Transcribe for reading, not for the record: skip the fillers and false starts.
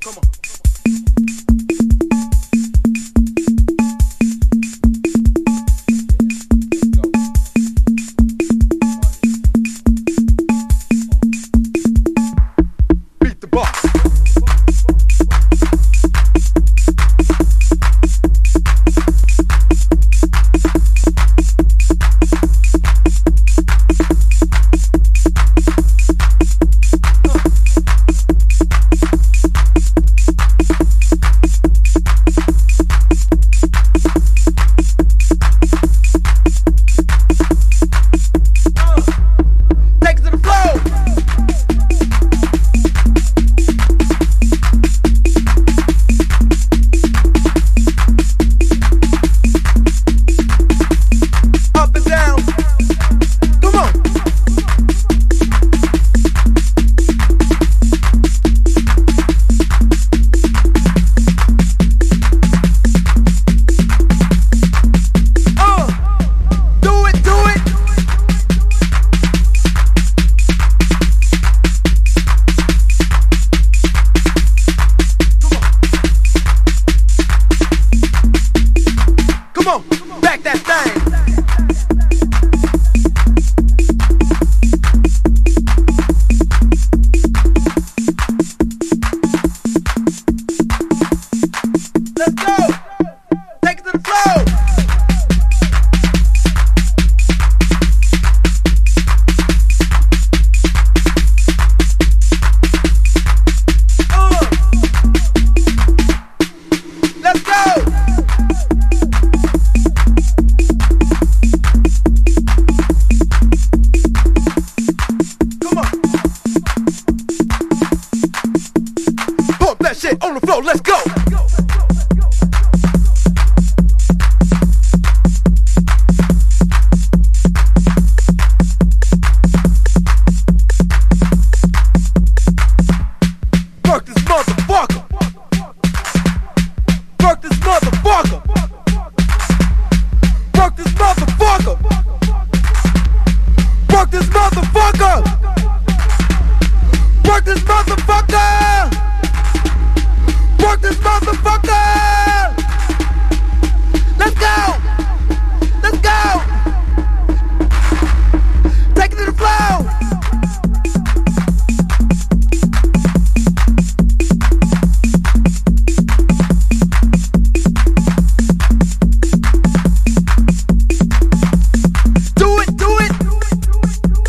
Beat the box. Take it to the floor. Up and down. Come on. Do it, do it. Come on, back that thing. Let's go. Take it to the floor. Let's go. Come on. Pump that shit on the floor. Let's go.